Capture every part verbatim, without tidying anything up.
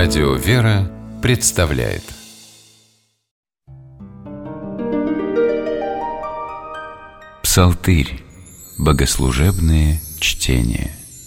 Радио «Вера» представляет Псалтырь. Богослужебные чтения.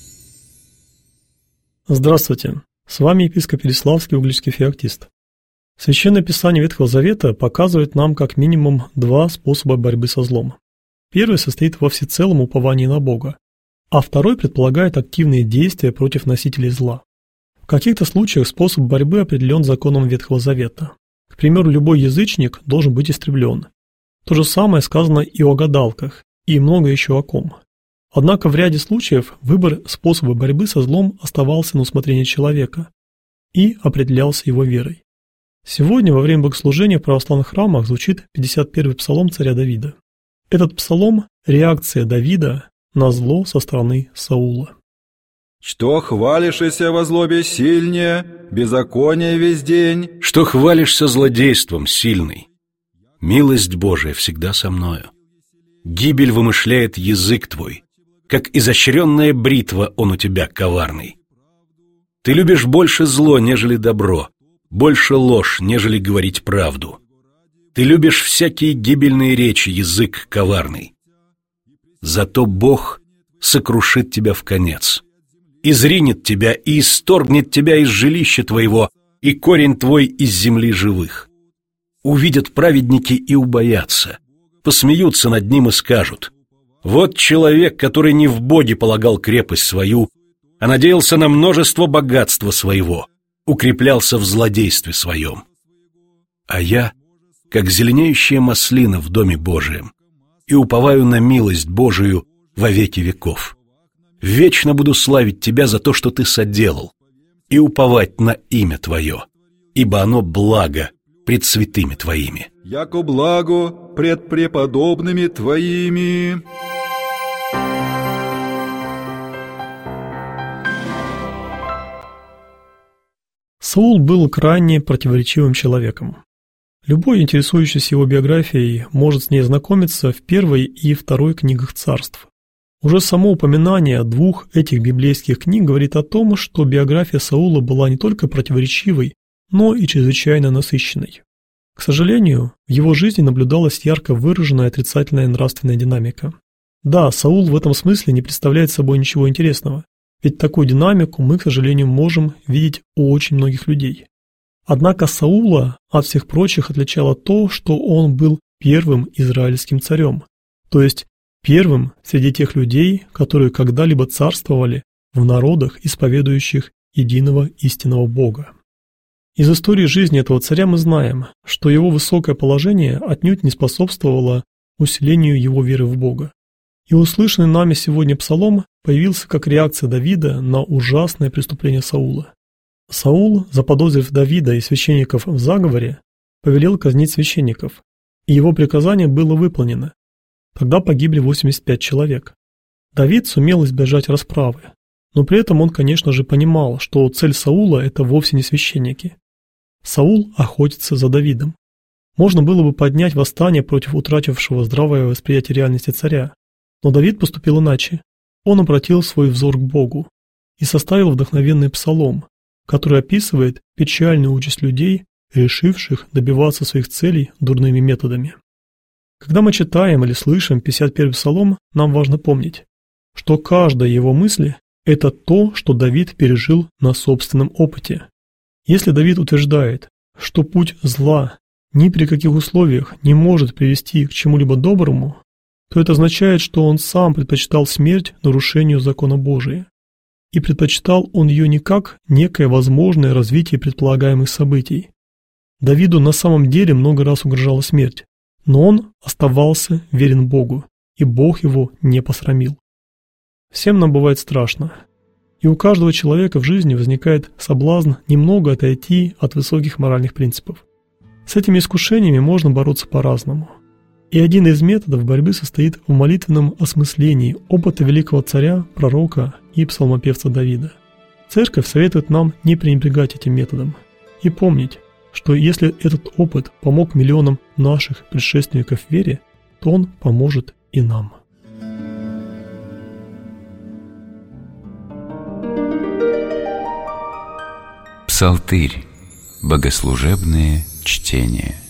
Здравствуйте! С вами епископ Переславский угличский феоктист. Священное Писание Ветхого Завета показывает нам как минимум два способа борьбы со злом. Первый состоит во всецелом уповании на Бога, а второй предполагает активные действия против носителей зла. В каких-то случаях способ борьбы определен законом Ветхого Завета. К примеру, любой язычник должен быть истреблен. То же самое сказано и о гадалках, и много еще о ком. Однако в ряде случаев выбор способа борьбы со злом оставался на усмотрение человека и определялся его верой. Сегодня во время богослужения в православных храмах звучит пятьдесят первый псалом царя Давида. Этот псалом – реакция Давида на зло со стороны Саула. «Что хвалишься во злобе сильнее, беззаконие весь день?» «Что хвалишься злодейством, сильный? Милость Божия всегда со мною. Гибель вымышляет язык твой, как изощренная бритва он у тебя коварный. Ты любишь больше зло, нежели добро, больше ложь, нежели говорить правду. Ты любишь всякие гибельные речи, язык коварный. Зато Бог сокрушит тебя вконец, изринет тебя и исторгнет тебя из жилища твоего, и корень твой из земли живых. Увидят праведники и убоятся, посмеются над ним и скажут: вот человек, который не в Боге полагал крепость свою, а надеялся на множество богатства своего, укреплялся в злодействе своем. А я, как зеленеющая маслина в доме Божием, и уповаю на милость Божию во веки веков. Вечно буду славить Тебя за то, что Ты соделал, и уповать на имя Твое, ибо оно благо пред святыми Твоими. Яко благо пред преподобными Твоими». Саул был крайне противоречивым человеком. Любой, интересующийся его биографией, может с ней знакомиться в первой и второй книгах царств. Уже само упоминание двух этих библейских книг говорит о том, что биография Саула была не только противоречивой, но и чрезвычайно насыщенной. К сожалению, в его жизни наблюдалась ярко выраженная отрицательная нравственная динамика. Да, Саул в этом смысле не представляет собой ничего интересного, ведь такую динамику мы, к сожалению, можем видеть у очень многих людей. Однако Саула от всех прочих отличало то, что он был первым израильским царем, то есть первым среди тех людей, которые когда-либо царствовали в народах, исповедующих единого истинного Бога. Из истории жизни этого царя мы знаем, что его высокое положение отнюдь не способствовало усилению его веры в Бога. И услышанный нами сегодня псалом появился как реакция Давида на ужасное преступление Саула. Саул, заподозрив Давида и священников в заговоре, повелел казнить священников, и его приказание было выполнено. Тогда погибли восемьдесят пять человек. Давид сумел избежать расправы, но при этом он, конечно же, понимал, что цель Саула – это вовсе не священники. Саул охотится за Давидом. Можно было бы поднять восстание против утратившего здравое восприятие реальности царя, но Давид поступил иначе. Он обратил свой взор к Богу и составил вдохновенный псалом, который описывает печальную участь людей, решивших добиваться своих целей дурными методами. Когда мы читаем или слышим пятьдесят первый псалом, нам важно помнить, что каждая его мысль – это то, что Давид пережил на собственном опыте. Если Давид утверждает, что путь зла ни при каких условиях не может привести к чему-либо доброму, то это означает, что он сам предпочитал смерть нарушению закона Божия. И предпочитал он ее не как некое возможное развитие предполагаемых событий. Давиду на самом деле много раз угрожала смерть, но он оставался верен Богу, и Бог его не посрамил. Всем нам бывает страшно, и у каждого человека в жизни возникает соблазн немного отойти от высоких моральных принципов. С этими искушениями можно бороться по-разному. И один из методов борьбы состоит в молитвенном осмыслении опыта великого царя, пророка и псалмопевца Давида. Церковь советует нам не пренебрегать этим методом и помнить, что если этот опыт помог миллионам наших предшественников в вере, то он поможет и нам. Псалтырь. Богослужебные чтения.